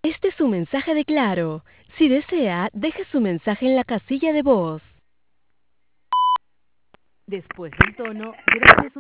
Este es su mensaje de Claro. Si desea, deje su mensaje en la casilla de voz. Después del tono, grabe su